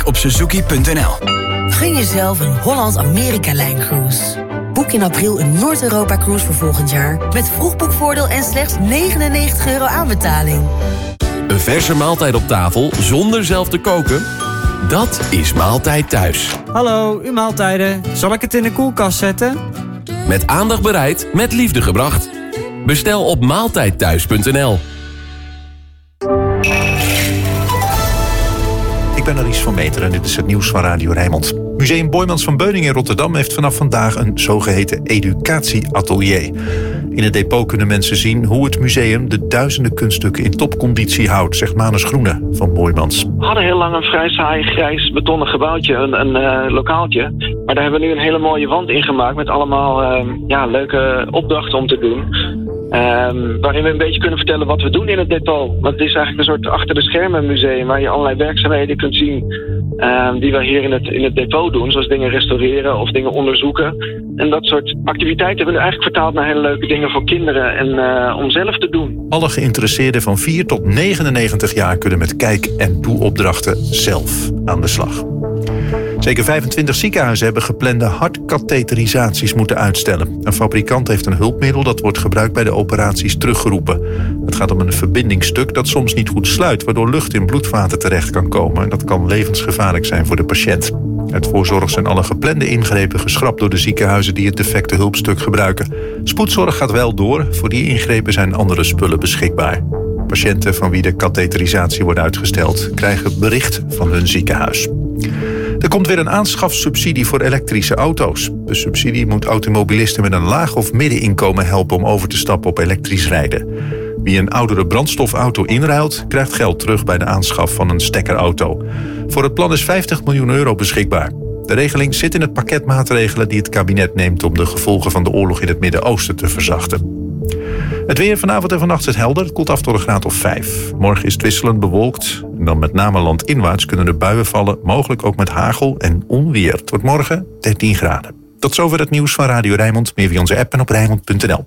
Kijk op Suzuki.nl. Gun jezelf een Holland-Amerika-lijncruise. Boek in april een Noord-Europa-cruise voor volgend jaar... met vroegboekvoordeel en slechts €99 aanbetaling. Een verse maaltijd op tafel zonder zelf te koken? Dat is Maaltijd Thuis. Hallo, uw maaltijden. Zal ik het in de koelkast zetten? Met aandacht bereid, met liefde gebracht. Bestel op maaltijdthuis.nl. Ik ben Aries van Meteren en dit is het nieuws van Radio Rijnmond. Museum Boijmans van Beuningen in Rotterdam heeft vanaf vandaag een zogeheten educatieatelier. In het depot kunnen mensen zien hoe het museum de duizenden kunststukken in topconditie houdt, zegt Manus Groene van Boijmans. We hadden heel lang een vrij saai grijs betonnen gebouwje, een lokaaltje. Maar daar hebben we nu een hele mooie wand in gemaakt met allemaal leuke opdrachten om te doen. Waarin we een beetje kunnen vertellen wat we doen in het depot. Want het is eigenlijk een soort achter de schermen museum waar je allerlei werkzaamheden kunt zien die we hier in het depot doen. Zoals dingen restaureren of dingen onderzoeken. En dat soort activiteiten hebben we eigenlijk vertaald naar hele leuke dingen voor kinderen en om zelf te doen. Alle geïnteresseerden van 4 tot 99 jaar kunnen met kijk- en doe-opdrachten zelf aan de slag. Zeker 25 ziekenhuizen hebben geplande hartkatheterisaties moeten uitstellen. Een fabrikant heeft een hulpmiddel dat wordt gebruikt bij de operaties teruggeroepen. Het gaat om een verbindingsstuk dat soms niet goed sluit, waardoor lucht in bloedvaten terecht kan komen. En dat kan levensgevaarlijk zijn voor de patiënt. Uit voorzorg zijn alle geplande ingrepen geschrapt door de ziekenhuizen die het defecte hulpstuk gebruiken. Spoedzorg gaat wel door. Voor die ingrepen zijn andere spullen beschikbaar. Patiënten van wie de katheterisatie wordt uitgesteld krijgen bericht van hun ziekenhuis. Er komt weer een aanschafsubsidie voor elektrische auto's. De subsidie moet automobilisten met een laag of middeninkomen helpen om over te stappen op elektrisch rijden. Wie een oudere brandstofauto inruilt, krijgt geld terug bij de aanschaf van een stekkerauto. Voor het plan is €50 miljoen beschikbaar. De regeling zit in het pakket maatregelen die het kabinet neemt om de gevolgen van de oorlog in het Midden-Oosten te verzachten. Het weer vanavond en vannacht is het helder. Het koelt af tot een graad of 5. Morgen is het wisselend bewolkt. En dan met name landinwaarts kunnen er buien vallen. Mogelijk ook met hagel en onweer. Het wordt morgen 13 graden. Tot zover het nieuws van Radio Rijnmond. Meer via onze app en op Rijnmond.nl.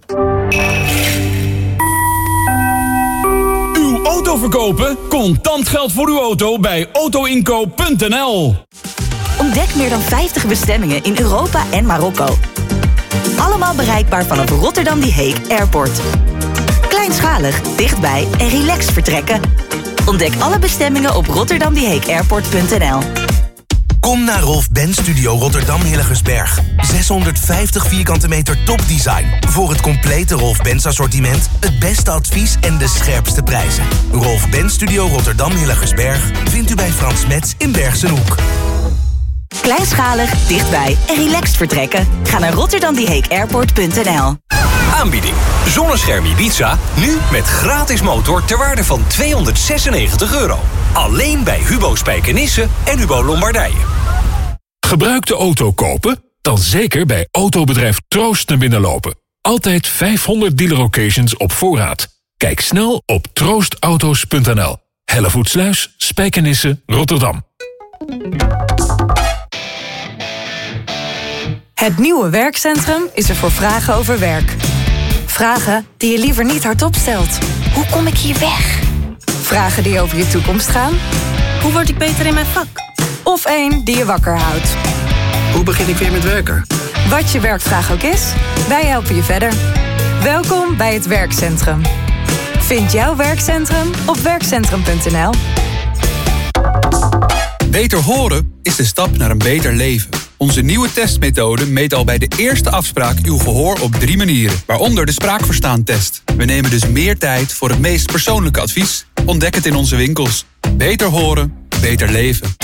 Uw auto verkopen? Contant geld voor uw auto bij autoinkoop.nl. Ontdek meer dan 50 bestemmingen in Europa en Marokko. Allemaal bereikbaar vanaf Rotterdam Die Hague Airport. Kleinschalig, dichtbij en relaxed vertrekken. Ontdek alle bestemmingen op rotterdamdiehagueairport.nl. Kom naar Rolf Benz Studio Rotterdam Hillegersberg. 650 vierkante meter topdesign. Voor het complete Rolf Benz assortiment, het beste advies en de scherpste prijzen. Rolf Benz Studio Rotterdam Hillegersberg vindt u bij Frans Metz in Bergsenhoek. Kleinschalig, dichtbij en relaxed vertrekken. Ga naar rotterdamdiehagueairport.nl. Aanbieding. Zonnescherm Ibiza, nu met gratis motor ter waarde van €296. Alleen bij Hubo Spijkenisse en Hubo Lombardije. Gebruikte auto kopen? Dan zeker bij autobedrijf Troost naar binnen lopen. Altijd 500 dealer-occasions op voorraad. Kijk snel op troostauto's.nl. Hellevoetsluis, Spijkenisse, Rotterdam. Het nieuwe werkcentrum is er voor vragen over werk. Vragen die je liever niet hardop stelt. Hoe kom ik hier weg? Vragen die over je toekomst gaan. Hoe word ik beter in mijn vak? Of één die je wakker houdt. Hoe begin ik weer met werken? Wat je werkvraag ook is, wij helpen je verder. Welkom bij het werkcentrum. Vind jouw werkcentrum op werkcentrum.nl. Beter horen is de stap naar een beter leven. Onze nieuwe testmethode meet al bij de eerste afspraak uw gehoor op 3 manieren, waaronder de spraakverstaantest. We nemen dus meer tijd voor het meest persoonlijke advies. Ontdek het in onze winkels. Beter horen, beter leven.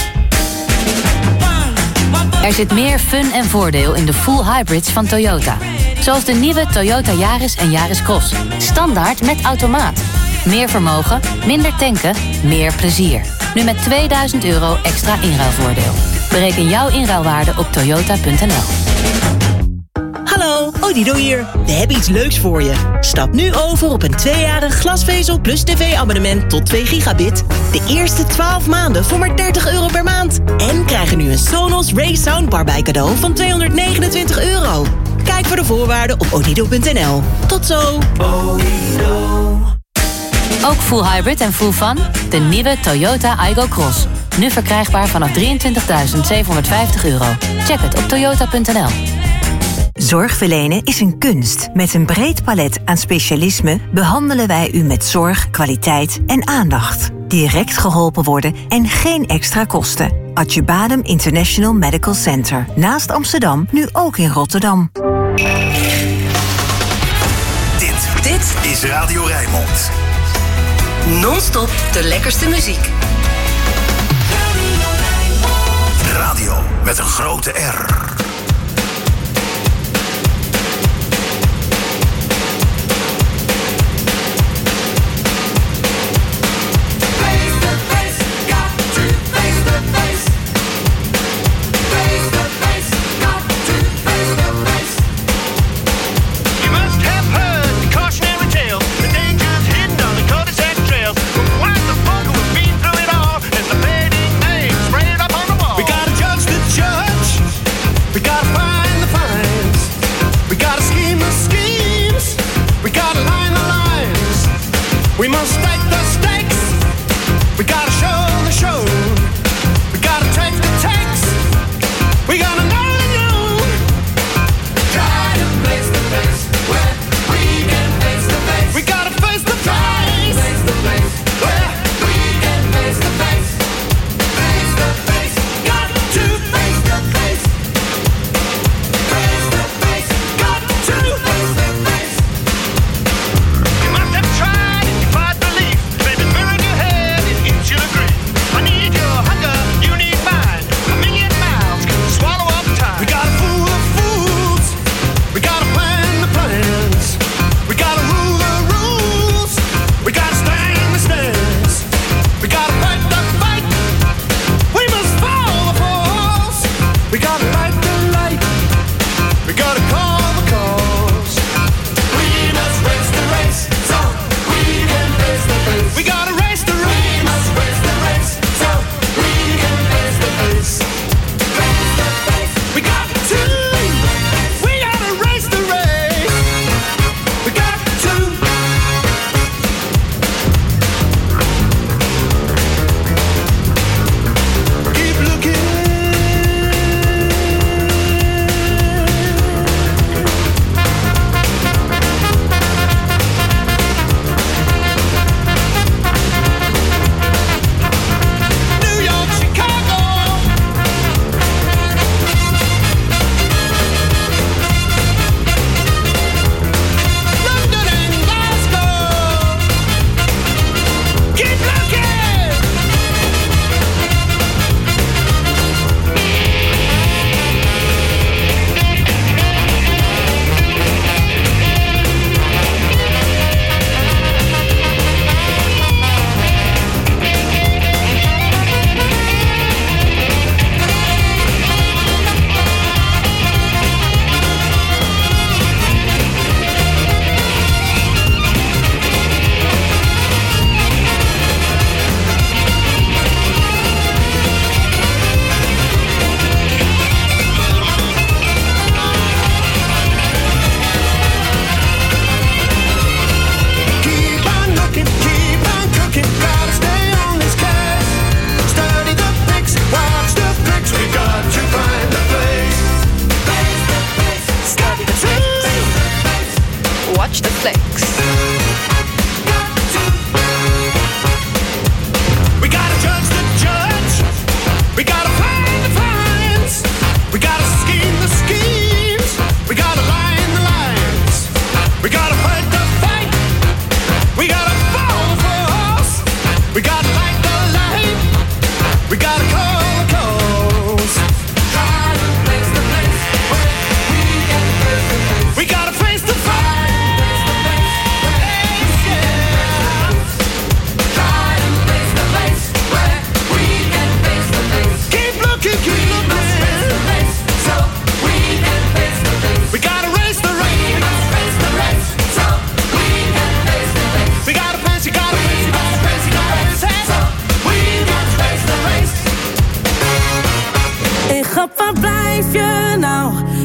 Er zit meer fun en voordeel in de full hybrids van Toyota. Zoals de nieuwe Toyota Yaris en Yaris Cross. Standaard met automaat. Meer vermogen, minder tanken, meer plezier. Nu met €2000 extra inruilvoordeel. Bereken jouw inruilwaarde op toyota.nl. Hallo, Odido hier. We hebben iets leuks voor je. Stap nu over op een 2-jarig glasvezel plus tv-abonnement tot 2 gigabit. De eerste 12 maanden voor maar €30 per maand. En krijg er nu een Sonos Ray Soundbar bij cadeau van €229. Kijk voor de voorwaarden op odido.nl. Tot zo. Ook full hybrid en full fun? De nieuwe Toyota Aygo Cross. Nu verkrijgbaar vanaf €23.750. Check het op toyota.nl. Zorg verlenen is een kunst. Met een breed palet aan specialismen behandelen wij u met zorg, kwaliteit en aandacht. Direct geholpen worden en geen extra kosten. Achybatum International Medical Center. Naast Amsterdam, nu ook in Rotterdam. Dit is Radio Rijnmond. Non-stop de lekkerste muziek. Radio met een grote R. We must take the stakes. We gotta show the show. We gotta take the takes. We gotta know the new. Try to face the face where we can face the face. We gotta face the face. Face the face where we can face the face. Face the face. Got to face the face. Face the face. Got to face the face. You must have tried.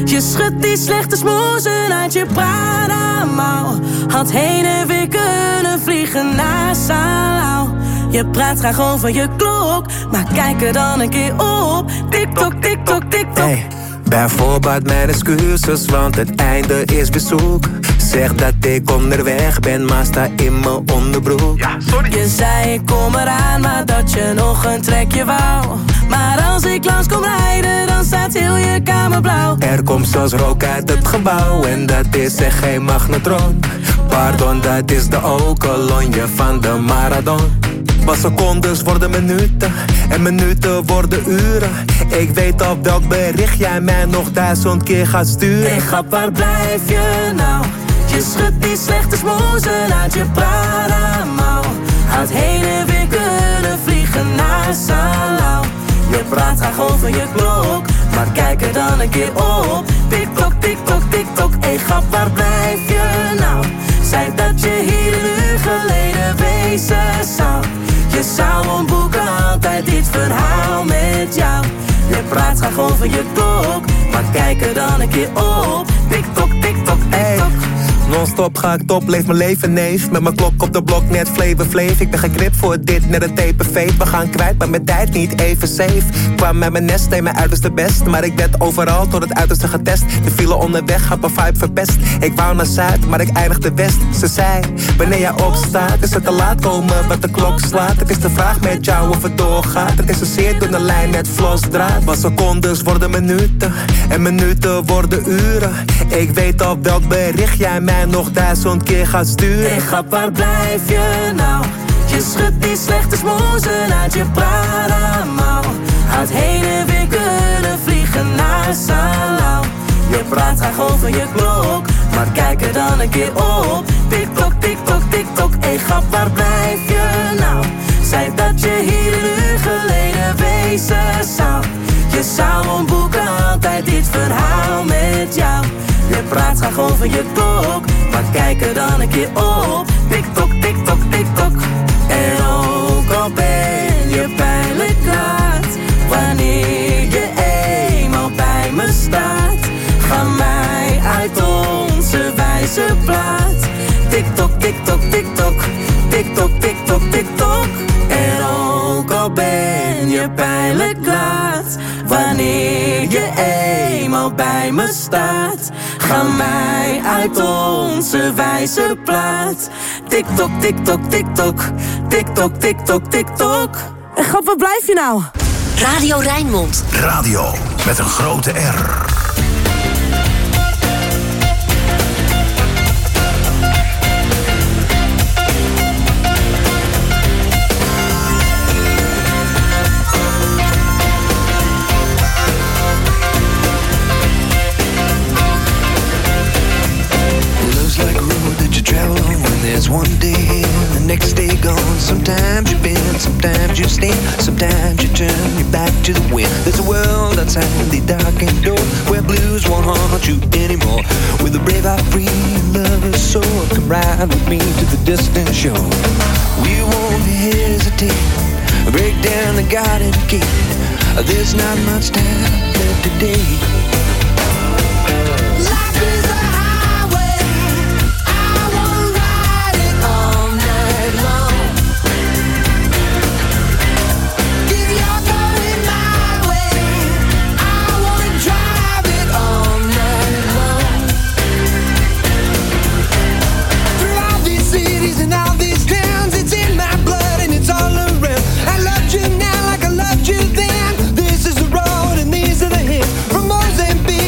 Je schudt die slechte smoesen uit je Prada-mouw. Had heen en weer kunnen vliegen naar Salau. Je praat graag over je klok, maar kijk er dan een keer op. Tik-tok, tik-tok, tik-tok. Hey, bijvoorbeeld mijn excuses, want het einde is bezoek. Zeg dat ik onderweg ben, maar sta in mijn onderbroek. Ja, sorry. Je zei ik kom eraan, maar dat je nog een trekje wou. Maar als ik langs kom rijden, dan staat heel je kamer blauw. Er komt zelfs rook uit het gebouw en dat is echt geen magnetron. Pardon, dat is de okelonje van de marathon. Maar secondes worden minuten en minuten worden uren. Ik weet op welk bericht jij mij nog 1000 keer gaat sturen. Hey grap, waar blijf je nou? Je schudt die slechte smoesen uit je Prada-mouw. Had heen en weer kunnen vliegen naar Salau. Je praat graag over je klok, maar kijk er dan een keer op. Tik-tok, tik-tok, tik-tok. Hey grap, waar blijf je nou? Zei dat je hier een uur geleden wezen zou. Je zou omboeken altijd dit verhaal met jou. Je praat graag over je klok, maar kijk er dan een keer op. Tik-tok, tik-tok, tik-tok. Non-stop ga ik top, leef mijn leven neef. Met mijn klok op de blok, net fleven. Ik ben geen grip voor dit, net een tape-fade. We gaan kwijt, maar mijn tijd niet even safe. Kwam met mijn nest, deed mijn uiterste best. Maar ik werd overal tot het uiterste getest. De file onderweg, had mijn vibe verpest. Ik wou naar Zuid, maar ik eindigde West. Ze zei, wanneer jij opstaat, is het te laat komen wat de klok slaat. Het is de vraag met jou of het doorgaat. Het is een zeer dunne lijn met vlosdraad. Maar secondes worden minuten en minuten worden uren. Ik weet op welk bericht jij mij nog 1000 keer gaat sturen. Hey grap, waar blijf je nou? Je schudt die slechte smoesen uit je Prada-mouw. Had heen en weer kunnen vliegen naar Salau. Je praat graag over je klok, maar kijk er dan een keer op. Tik-tok, tik-tok, tik-tok. Hey grap, waar blijf je nou? Zei dat je hier een uur geleden wezen zou. Je zou omboeken altijd dit verhaal met jou. Je praat graag over je klok, maar kijk er dan een keer op. Tik-tok, tik-tok, tik-tok. En ook al ben je pijnlijk laat, wanneer je eenmaal bij me staat, ga mij uit onze wijze plaat. Tik-tok, tik-tok, tik-tok. Tik-tok, tik-tok, tik-tok. En ook al ben je pijnlijk laat, wanneer je eenmaal bij me staat, ga mij uit onze wijze plaat. Tik-tok, tik-tok, tik-tok. Tik-tok, tik-tok, tik-tok. En grap, waar blijf je nou? Radio Rijnmond. Radio met een grote R. There's one day here, the next day gone. Sometimes you bend, sometimes you stand, sometimes you turn your back to the wind. There's a world outside the darkened door where blues won't haunt you anymore. With a brave heart, free lover's soul, come ride with me to the distant shore. We won't hesitate, break down the garden gate. There's not much time left today. From Mozambique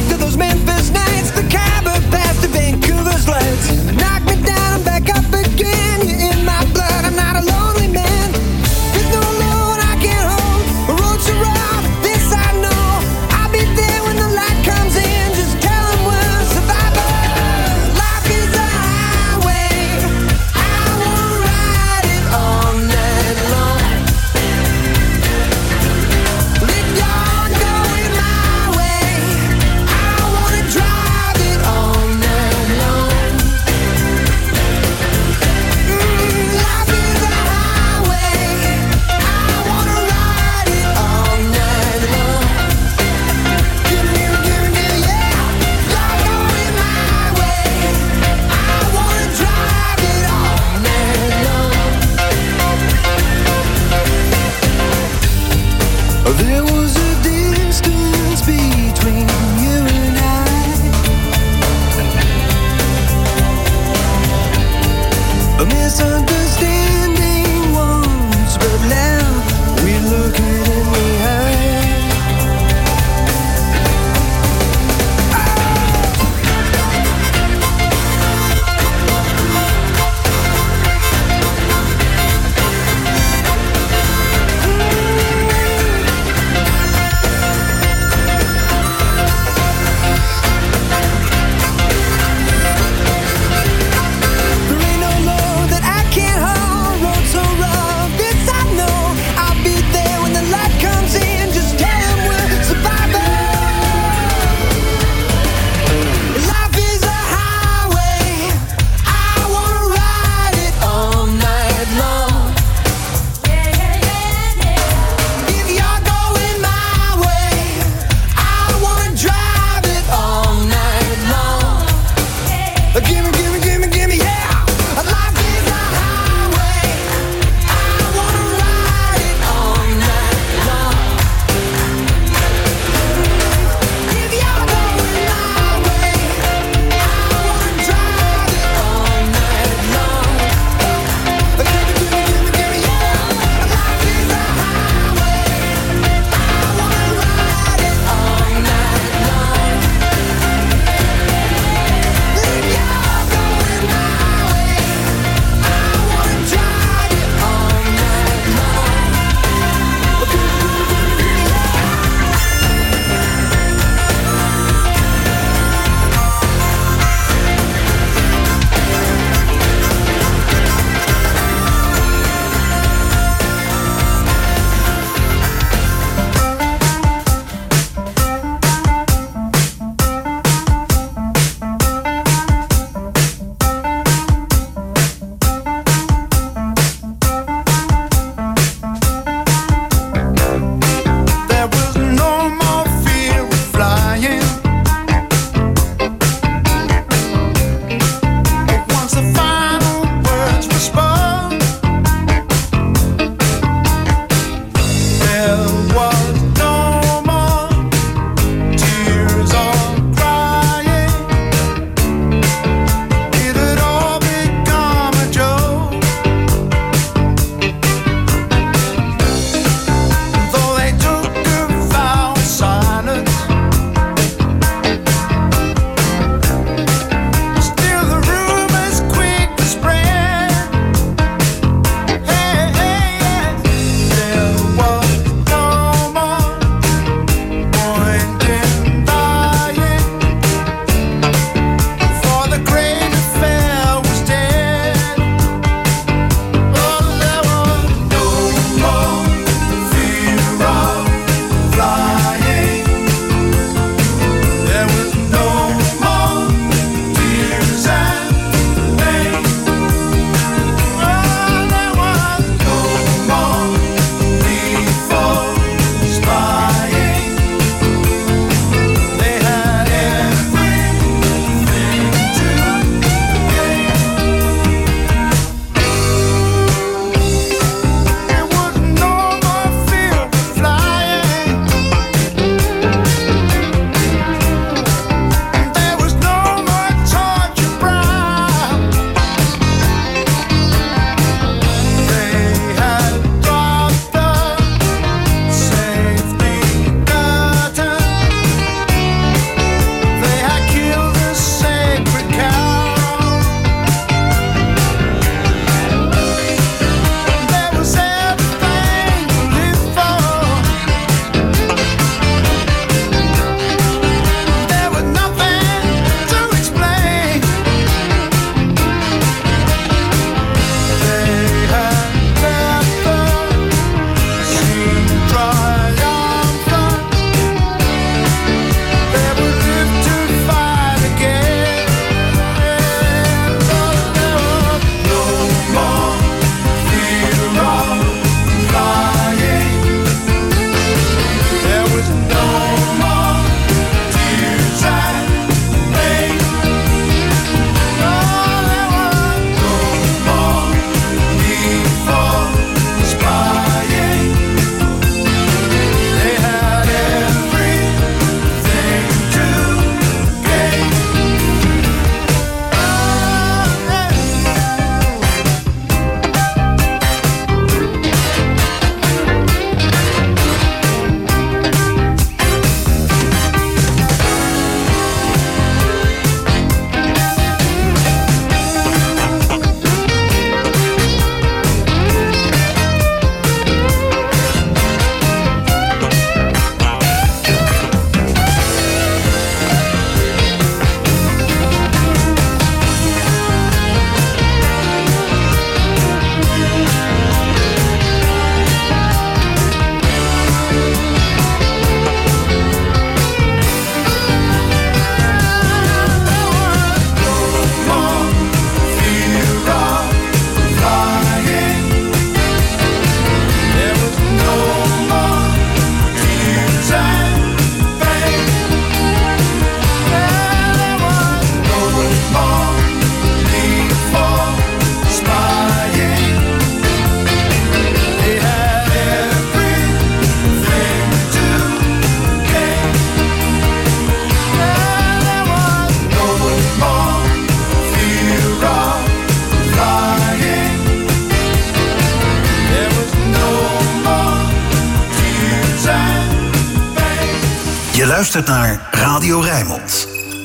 Je luistert naar Radio Rijnmond.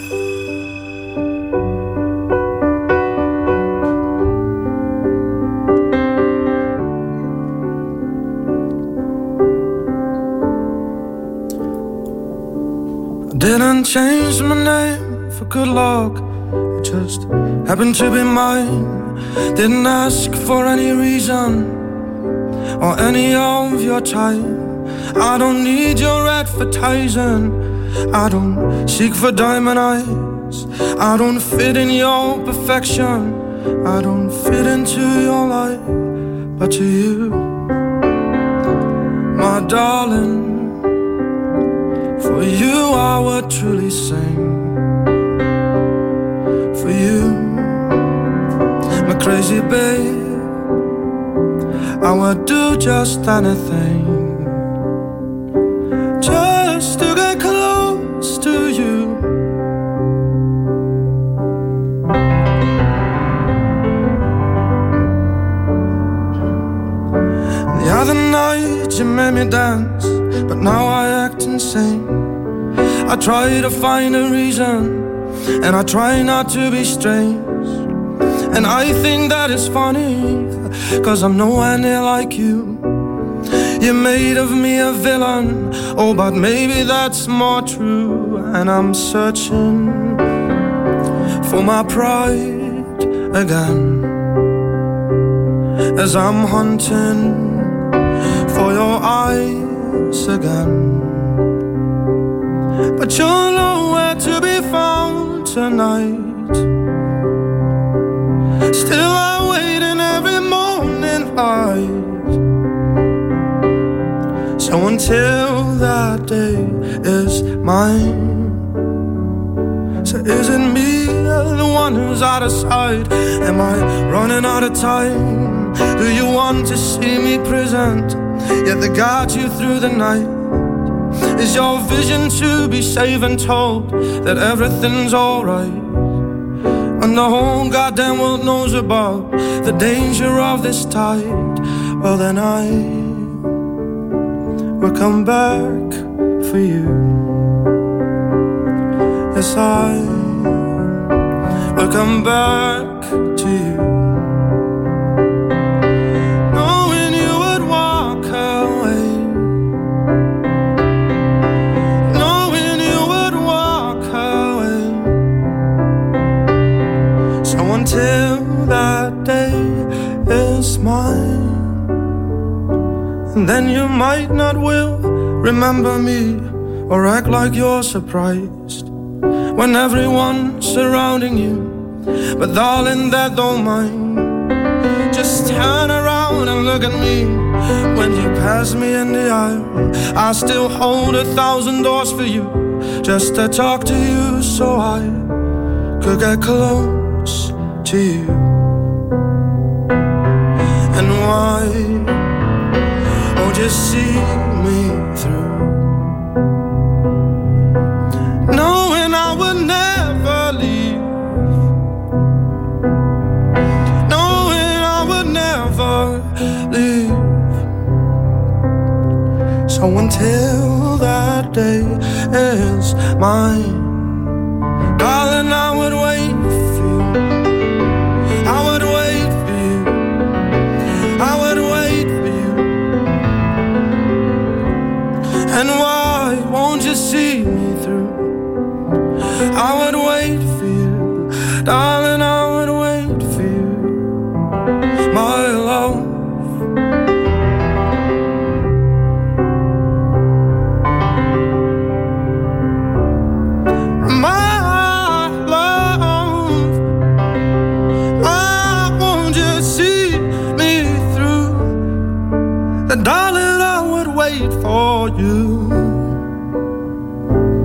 Didn't change my name for good luck, it just happened to be mine. Didn't ask for any reason or any of your time. I don't need your advertising, I don't seek for diamond eyes. I don't fit in your perfection, I don't fit into your life. But to you, my darling, for you I would truly sing. For you, my crazy babe, I would do just anything just to get close to you. The other night you made me dance, but now I act insane. I try to find a reason, and I try not to be strange. And I think that is funny, 'cause I'm nowhere near like you. You made of me a villain, oh, but maybe that's more true. And I'm searching for my pride again, as I'm hunting for your eyes again. But you're nowhere to be found tonight. Still I wait in every morning light. So until that day is mine, so is it me, the one who's out of sight? Am I running out of time? Do you want to see me present, yet they got you through the night? Is your vision to be safe and told that everything's alright? And the whole goddamn world knows about the danger of this tide. Well then I will come back for you. Yes, I will come back to you. Knowing you would walk away, knowing you would walk away. So until that day is mine, and then you might not will remember me or act like you're surprised when everyone's surrounding you. But darling, that don't mind. Just turn around and look at me. When you pass me in the aisle, I still hold 1,000 doors for you, just to talk to you so I could get close to you. And why won't you see me through, knowing I would never leave, knowing I would never leave. So until that day is mine, darling, I would wait for you. I would wait for you. I would wait for you. And why won't you see me through? I would wait for you, darling, I would wait for you, my love. My love, why won't you see me through? Darling, I would wait for you.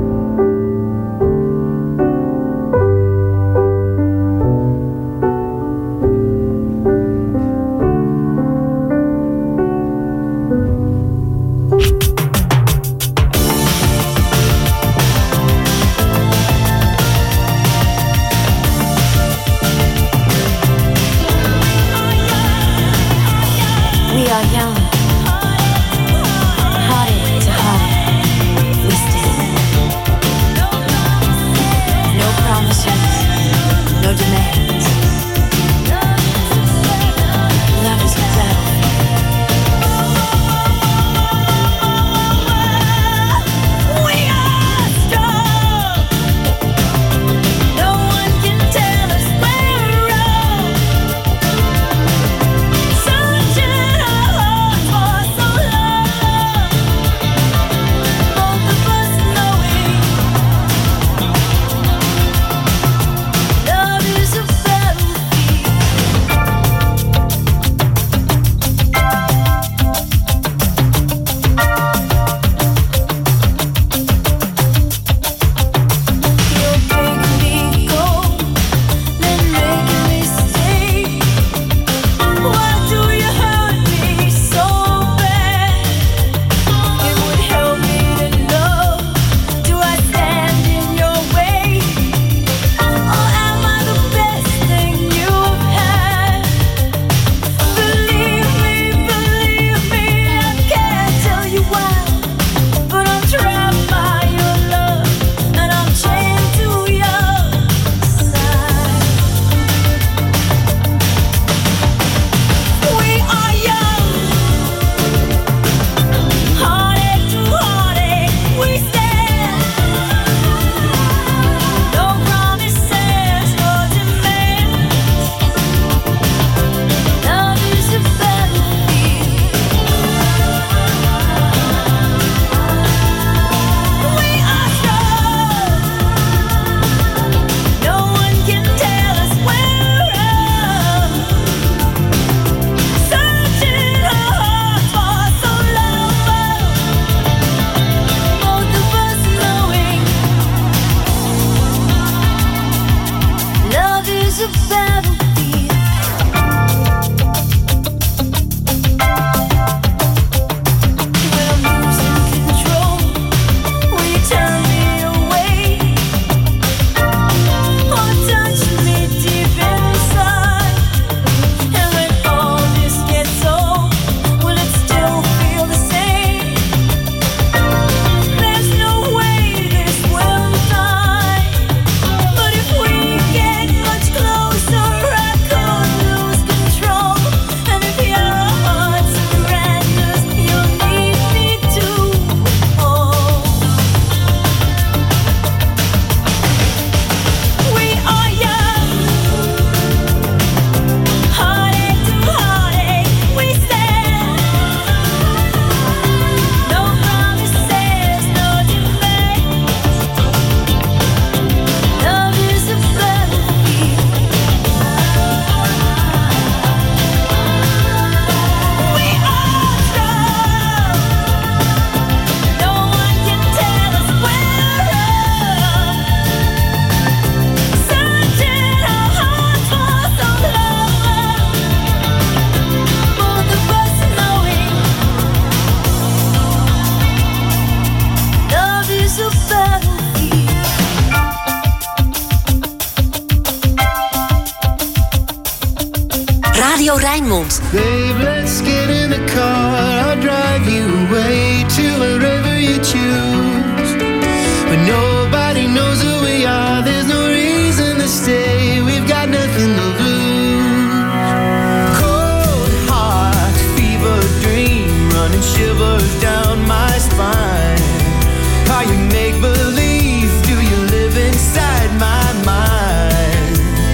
Radio Rijnmond. Babe, let's get in the car. I'll drive you away to wherever you choose. When nobody knows who we are, there's no reason to stay. We've got nothing to lose. Cold heart, fever dream, running shivers down my spine. Are you make believe? Do you live inside my mind?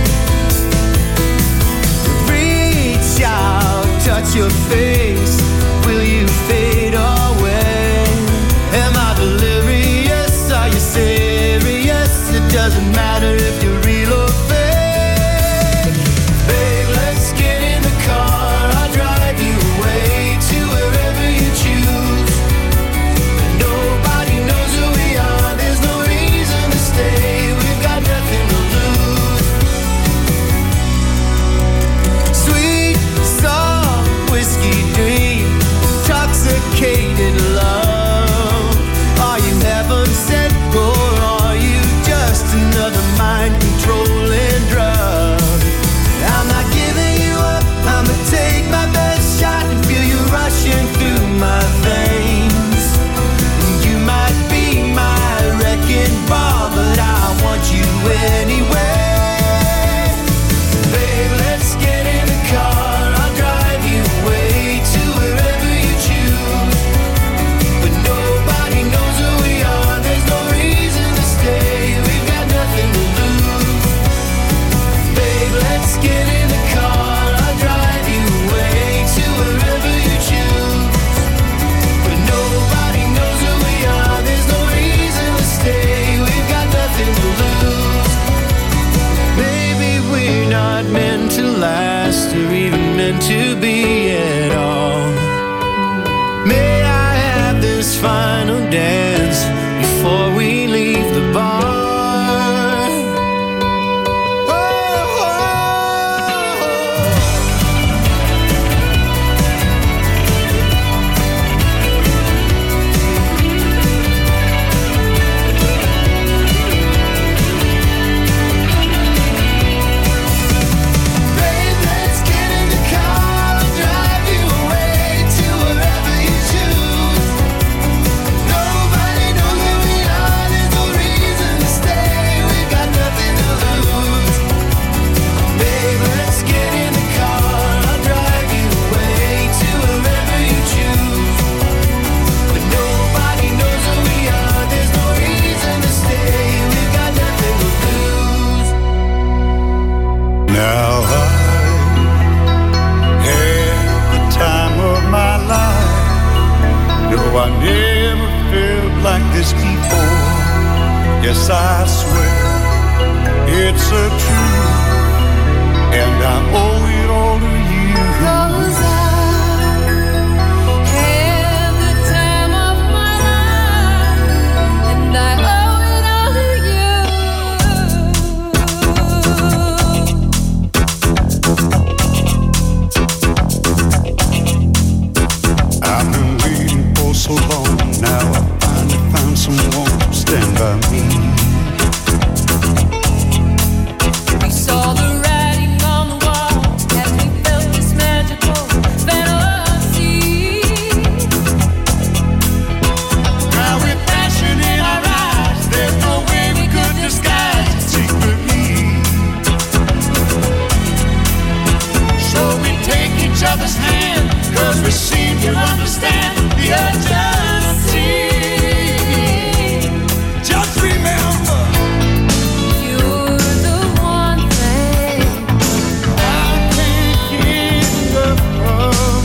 Reach out, touch your face. Will you fade away? Am I delirious? Are you serious? It doesn't matter if you're real or fake. Babe, let's get in the car. I'll drive you away to wherever you choose. Nobody knows who we are. There's no reason to stay. We've got nothing to lose. Sweet, soft, whiskey dream, intoxicated love. Are you heaven sent or are you just another mind-controlling drug? I'm not giving you up. I'ma take my best shot and feel you rushing through my veins. You might be my wrecking ball, but I want you anyway. Babe, let's get in the car. I'll drive you away to wherever you choose. But nobody knows who we are. There's no reason to stay. We've got nothing to lose. Babe, let's get in the car. I'll drive you away to wherever you choose. But nobody knows who we are. There's no reason to stay. We've got nothing to lose. Maybe we're not meant to last or even meant to be at all. May I have this final dance before we leave the bar? Babe, let's get in the car. I'll drive you away to wherever you choose. Nobody knows who we are. There's no reason to stay. We've got nothing to lose. Babe, let's get in the car. I'll drive you away to wherever you choose. But nobody knows who we are. There's no reason to stay. We've got nothing to lose. Now I had the time of my life. No, I never felt like this before. Yes, I swear it's a truth, and I owe it all to you. 'Cause I had the time of my life, and I owe it all to you. I've been waiting for so long. Now I finally found someone to stand by me. We saw the writing on the wall as we felt this magical fantasy. Now with passion in our eyes, there's no way we could disguise it secretly. So we take each other's hand, 'cause we seem to understand the urgency. Just remember, You're the one thing I can't get enough of.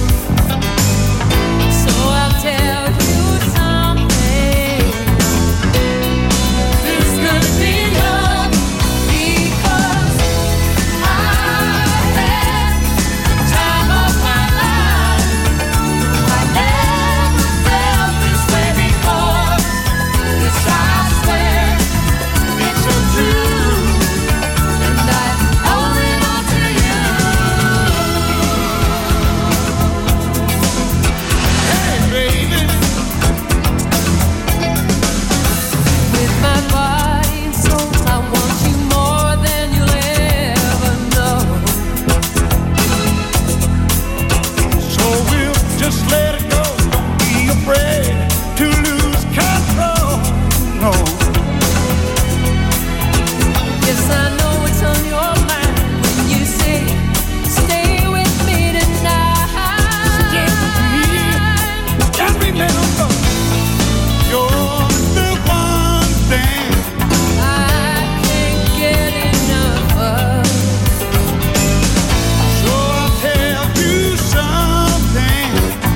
So I'll tell you something. There's gonna be love because I had the time of my life. I never felt this way before. Yes, I swear it's a truth, and I owe it all to you. Hey, baby. With my body and soul, I want you more than you'll ever know. know. Yes, I know what's on your mind when you say, stay with me tonight. Stay with me, and remember, you're the one thing I can't get enough of. So I'll tell you something.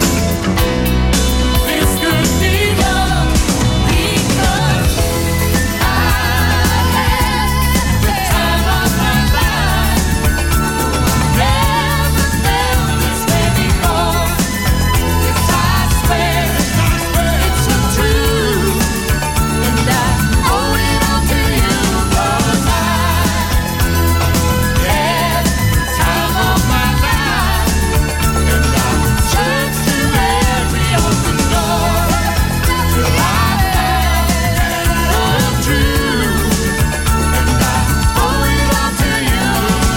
This could be love because I had the time of my life. Never felt this way before. Yes, I swear it's so true, and I owe it all to you 'cause I had the time of my life, and I searched through every open door till I found love true, and I owe it all to you.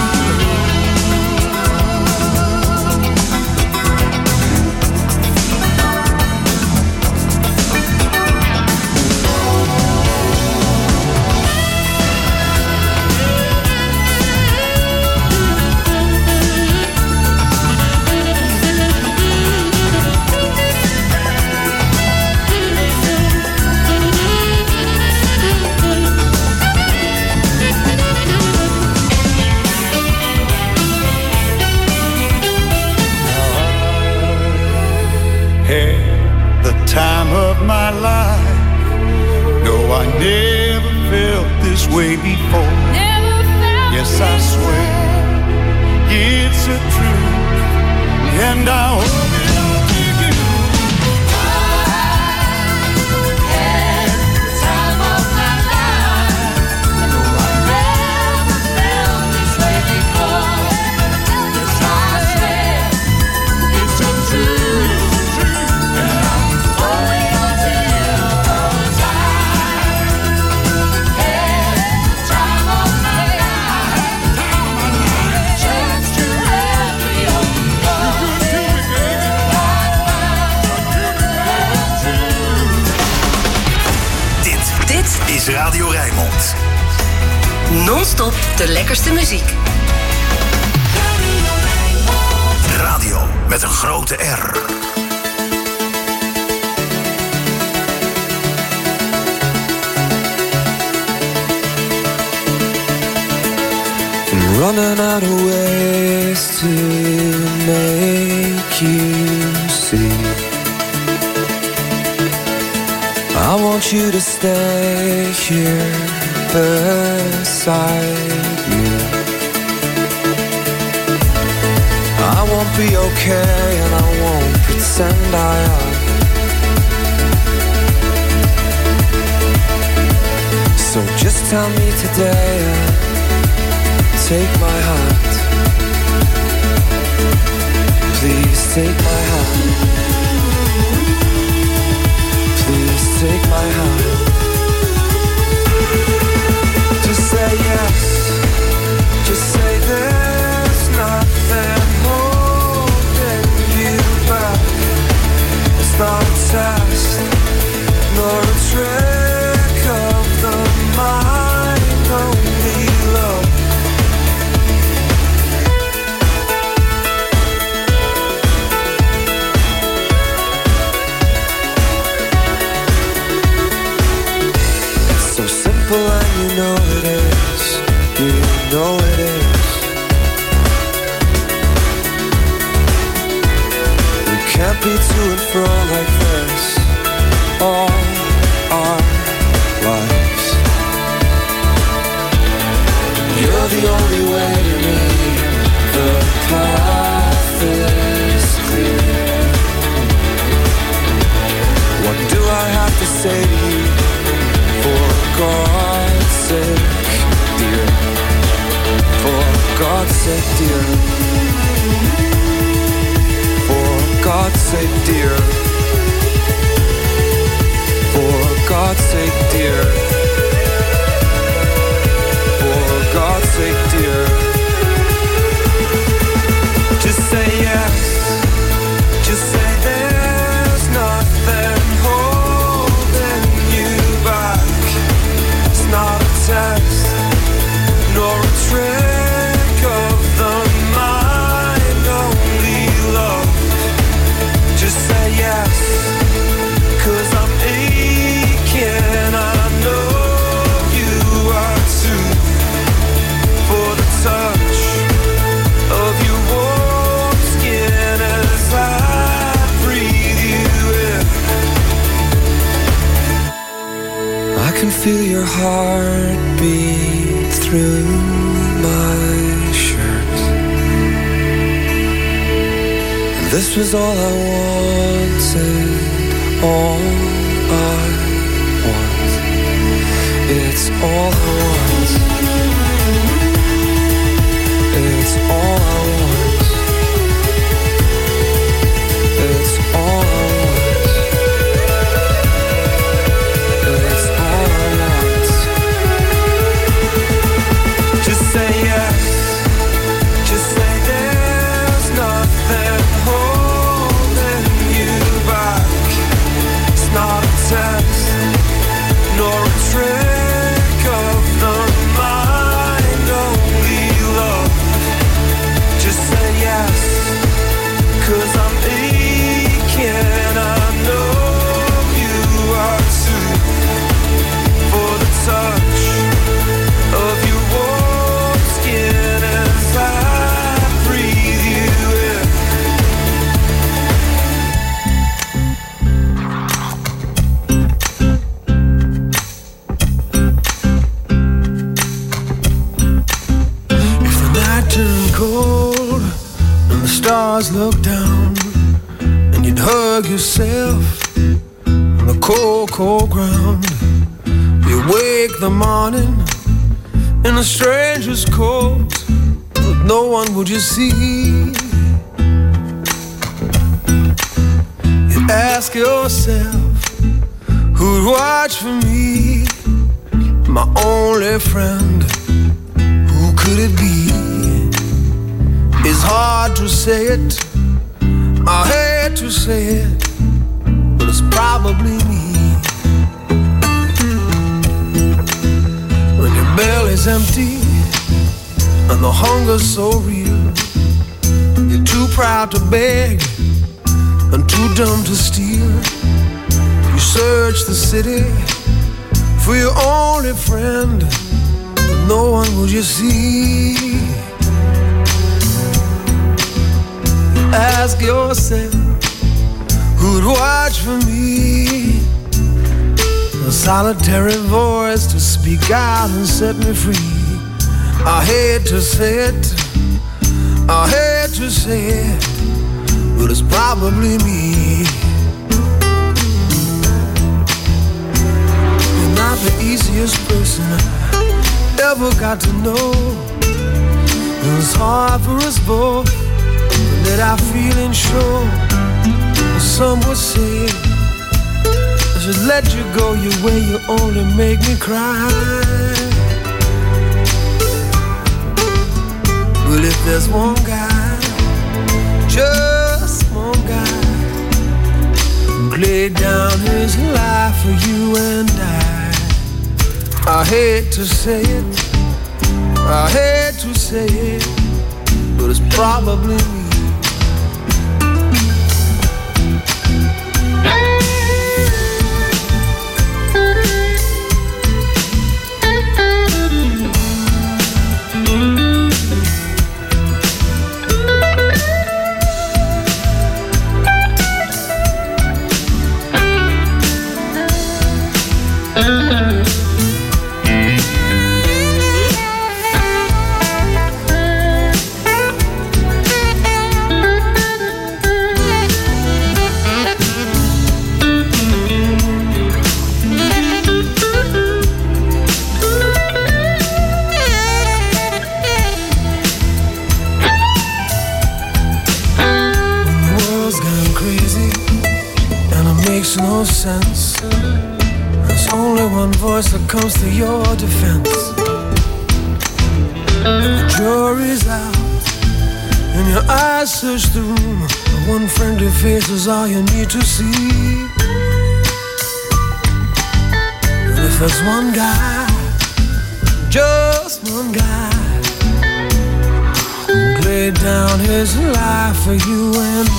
Had the time of my life. No, I never felt this way before. Never felt Yes, I swear it's a truth, and I owe it all to you. had the time of my life. No, I never felt this way before. Yes, I swear it's so true, and I owe it all to you 'cause I had the time of my life. Searched through every open door till I found true. Dit is Radio Rijnmond. Non-stop de lekkerste muziek. Radio met een grote R. I'm running out of ways to make you see. I want you to stay here beside me. I won't be okay and I won't pretend I am. So just tell me today and take my hand. Please take my hand. Please take my hand. Just say yes. Just say there's nothing holding you back. It's not a test, nor a trick of the mind, only love. And you know it is, you know it is. We can't be to and fro like this all our lives. You're the only way to me, the path is clear. What do I have to say to you? For God's sake, dear. For God's sake, dear. For God's sake, dear. For God's sake, dear. For God's sake, dear. Just say yes. Just say there's nothing holding you back. your heartbeat through my shirt. This was all I wanted, all I want. It's all I want. It's all I want. It's all I want. It's all I want. Just say yes. Just say there's nothing holding you back. It's not a test, nor a trick of the mind, only love. Just say yes, 'cause I'm aching, I know you are too. For the touch of your warm skin as I breathe you in. If the night turned cold and the stars looked down, and you'd hug yourself on the cold, cold ground, you wake the morning in a stranger's coat, but no one would you see. You ask yourself, who'd watch for me? My only friend, who could it be? It's hard to say it, I hate to say it, but it's probably me. When your belly's empty and the hunger's so real, you're too proud to beg and too dumb to steal. You search the city for your only friend, but no one will you see. Ask yourself, who'd watch for me? A solitary voice to speak out and set me free. I hate to say it, I hate to say it, but it's probably me. You're not the easiest person I ever got to know. It's hard for us both that I feeling sure. Some would say I should let you go your way, you only make me cry. Well, if there's one guy, just one guy, who laid down his life for you and I hate to say it, I hate to say it, but it's probably me. No sense. There's only one voice that comes to your defense. And the jury's out, and your eyes search the room. The one friendly face is all you need to see. And if there's one guy, just one guy, who laid down his life for you and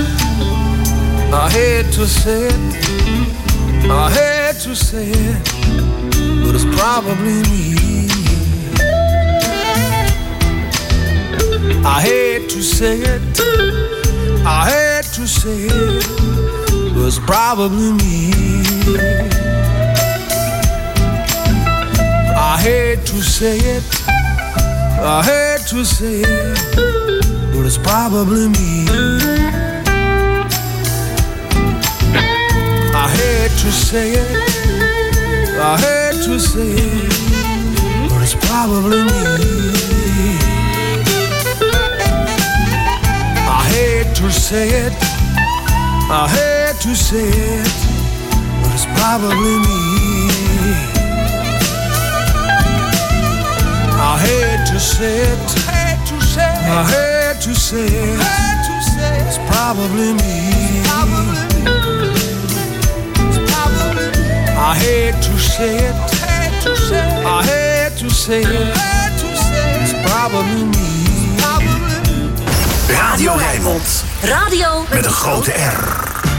I hate to say it, I hate to say it, but it's probably me. I hate to say it, I hate to say it, but it's probably me. hate to say it, I hate to say it, but it's probably me. I hate to say it, I hate to say it, but it's probably me. I hate to say it, I hate to say it, but it's probably me. I hate to say it, I hate to say it, I hate to say it, it's probably me. I hate to say it, I hate to say it, it's probably me. Radio Rijnmond. Radio Met een grote R.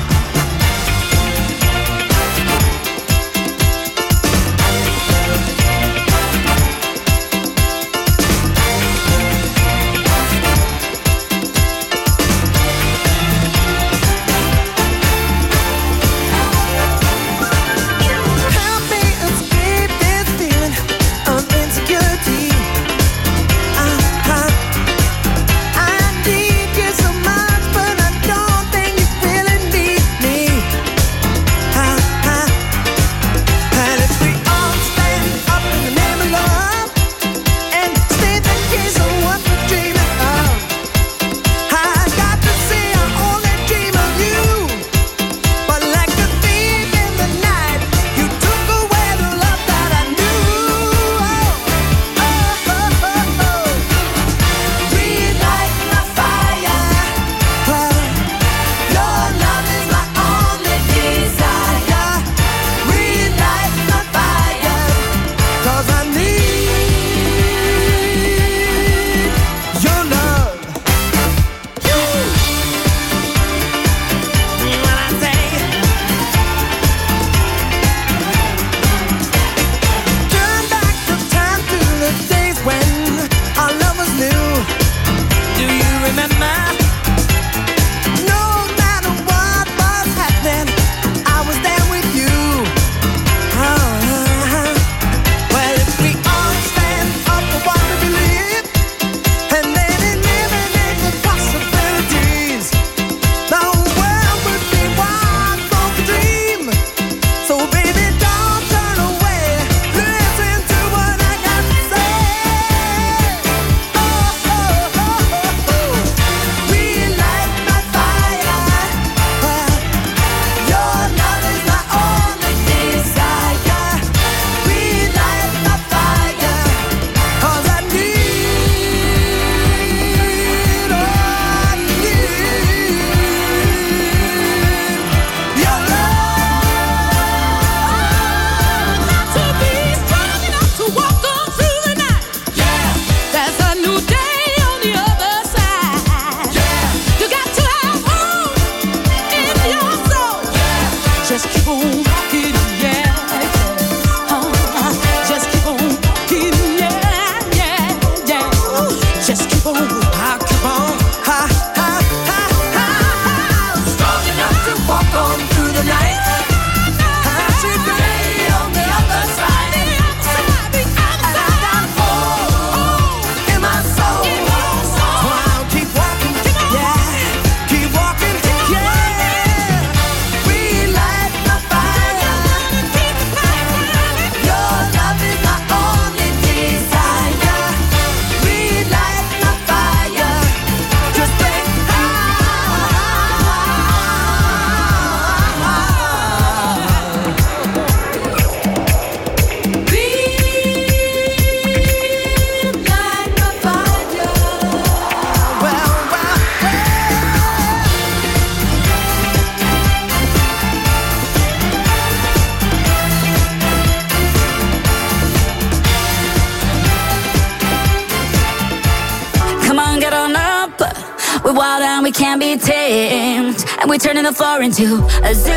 we can't be tamed, and we're turning the floor into a zoo.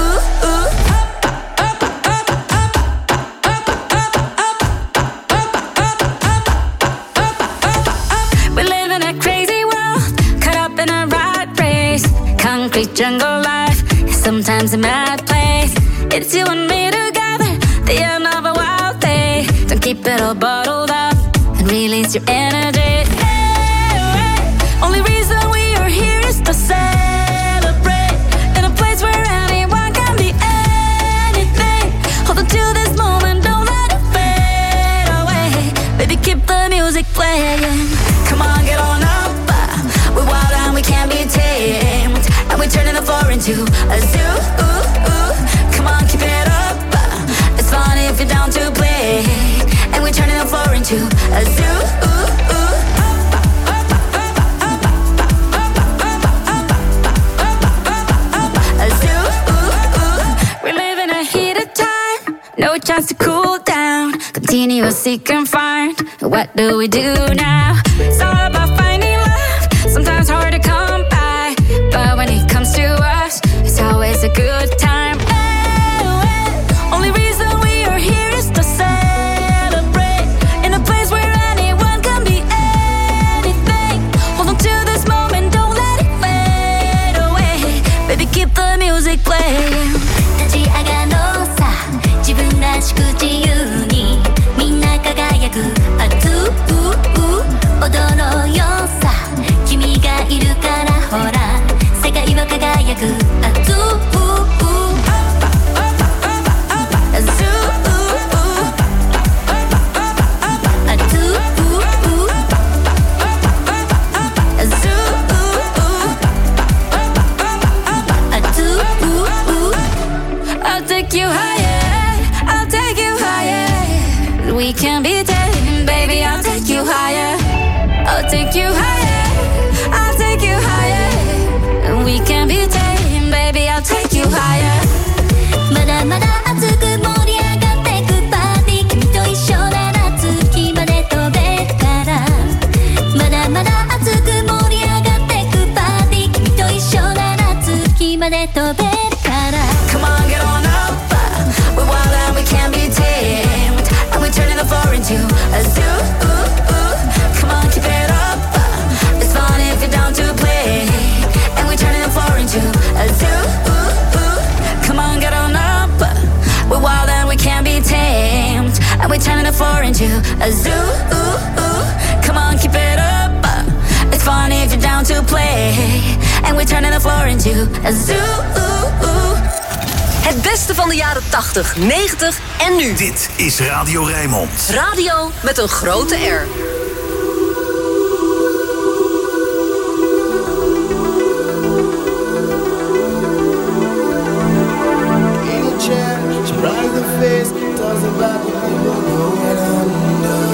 We live in a crazy world, caught up in a rat race. Concrete jungle life is sometimes a mad place. It's you and me together, the end of a wild day. Don't keep it all bottled up and release your energy. Only reason we are here is to celebrate in a place where anyone can be anything. Hold on to this moment, don't let it fade away. Baby, keep the music playing. Come on, get on up. We're wild and we can't be tamed, and we're turning the floor into a zoo. Come on, keep it up. It's fun if you're down to play, and we're turning the floor into a zoo. No chance to cool down. Continue seek and find. What do we do now? It's all about finding love. Sometimes hard to come by, but when it comes to us, it's always a good time. Only reason we are here is to celebrate in a place where anyone can be anything. Hold on to this moment, don't let it fade away. Baby, keep the music playing. 自分らしく自由にみんな輝く熱う踊ろうよさ君がいるからほら世界は輝く熱うI'll take you higher. We can be tamed, baby, I'll take you higher. I'll take you higher. I'll take you higher. We can be tamed, baby, I'll take you higher. まだまだ熱く盛り上がってくパーティー君と一緒なら月まで飛べるからまだまだ熱く盛り上がってくパーティー君と一緒なら月まで飛べるから Come on, get on up. We're wild and we can't be tamed, and we're turning the floor into a zoo. Come on, keep it up. It's fun if you're down to play, and we're turning the floor into a zoo. Come on, get on up. We're wild and we can't be tamed, and we're turning the floor into a zoo. Come on, keep it up. It's fun if you're down to play, and we're turning the floor into a zoo. Het beste van de jaren 80, 90 en nu. Dit is Radio Rijnmond. Radio met een grote R. In a chair, she bright the face, tells about the people going under.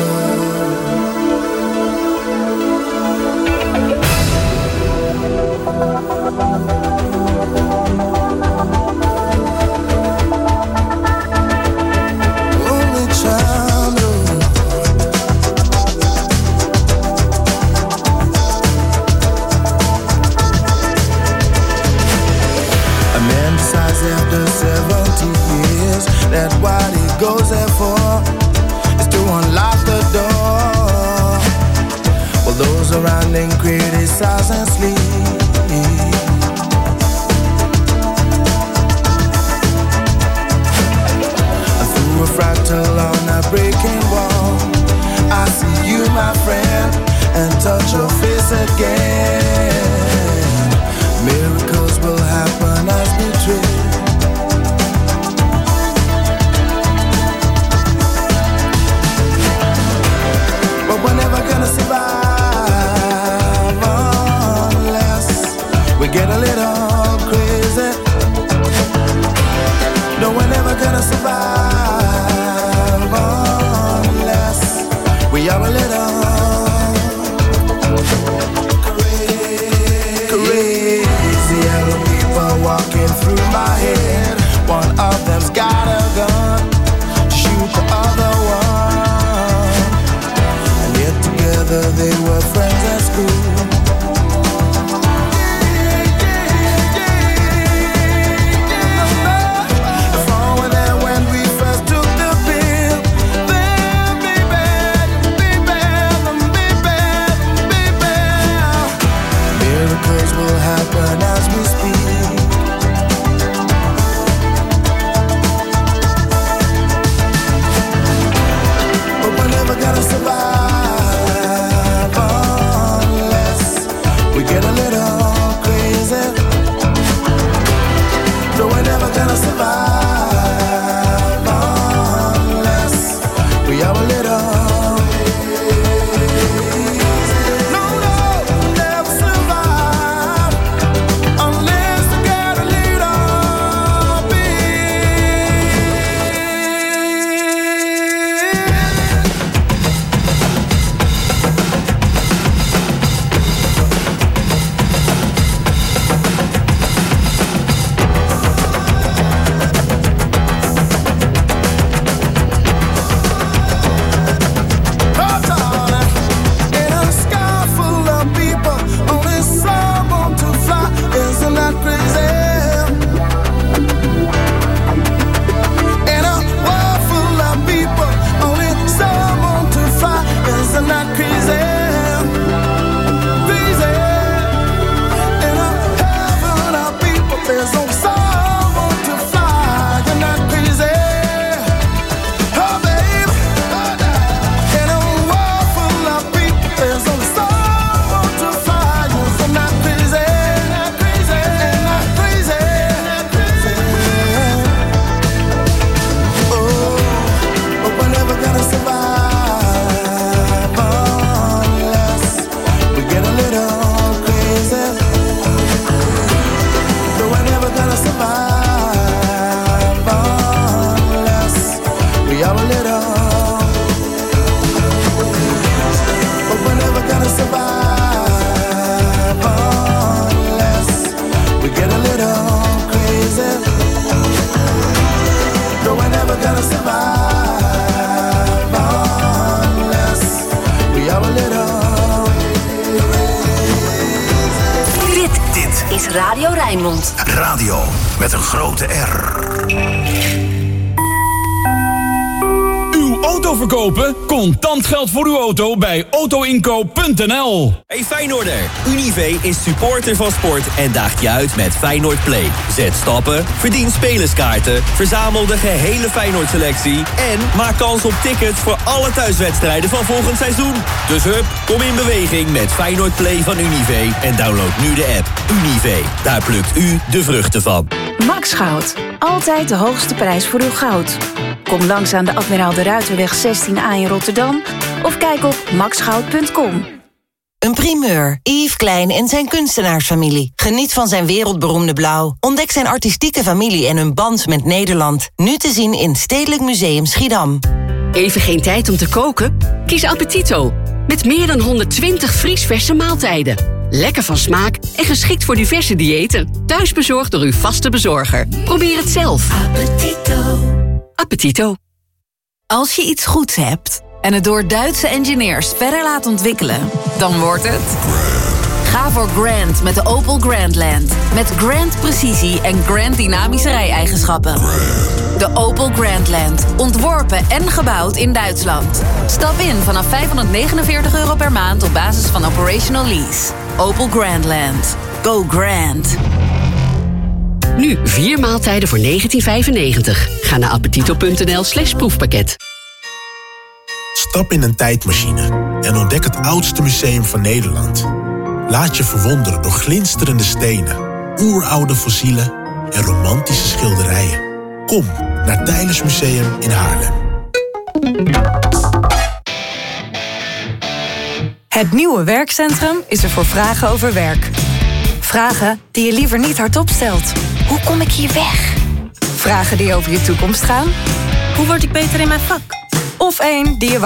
After 70 years, that what he goes there for is to unlock the door. While those around him criticize and sleep. Through a fractal on a breaking wall, I see you, my friend, and touch your face again. Miracles will happen as we dream. But we're never gonna survive unless we get a little crazy. No, we're never gonna survive unless we are a little crazy. Rijnmond. Radio met een grote R. Uw auto verkopen? Contant geld voor uw auto bij autoinkoop.nl. Hey Feyenoorder, Unive is supporter van sport en daagt je uit met Feyenoord Play. Zet stappen, verdien spelerskaarten, verzamel de gehele Feyenoord selectie en maak kans op tickets voor alle thuiswedstrijden van volgend seizoen. Dus hup, kom in beweging met Feyenoord Play van Unive en download nu de app. Unive, daar plukt u de vruchten van. Max Goud. Altijd de hoogste prijs voor uw goud. Kom langs aan de Admiraal de Ruiterweg 16A in Rotterdam of kijk op maxgoud.com. Een primeur. Yves Klein en zijn kunstenaarsfamilie. Geniet van zijn wereldberoemde blauw. Ontdek zijn artistieke familie en hun band met Nederland. Nu te zien in Stedelijk Museum Schiedam. Even geen tijd om te koken? Kies Appetito. Met meer dan 120 vriesverse maaltijden. Lekker van smaak en geschikt voor diverse diëten. Thuisbezorgd door uw vaste bezorger. Probeer het zelf. Appetito. Appetito. Als je iets goeds hebt en het door Duitse engineers verder laat ontwikkelen, dan wordt het... Ga voor Grand met de Opel Grandland. Met Grand precisie en Grand dynamische rij-eigenschappen. De Opel Grandland. Ontworpen en gebouwd in Duitsland. Stap in vanaf €549 per maand op basis van operational lease. Opel Grandland. Go Grand. Nu 4 maaltijden voor €19,95. Ga naar appetito.nl/proefpakket. Stap in een tijdmachine en ontdek het oudste museum van Nederland. Laat je verwonderen door glinsterende stenen, oeroude fossielen en romantische schilderijen. Kom naar Teylers Museum in Haarlem. Het nieuwe werkcentrum is er voor vragen over werk. Vragen die je liever niet hardop stelt. Hoe kom ik hier weg? Vragen die over je toekomst gaan. Hoe word ik beter in mijn vak? Of één die je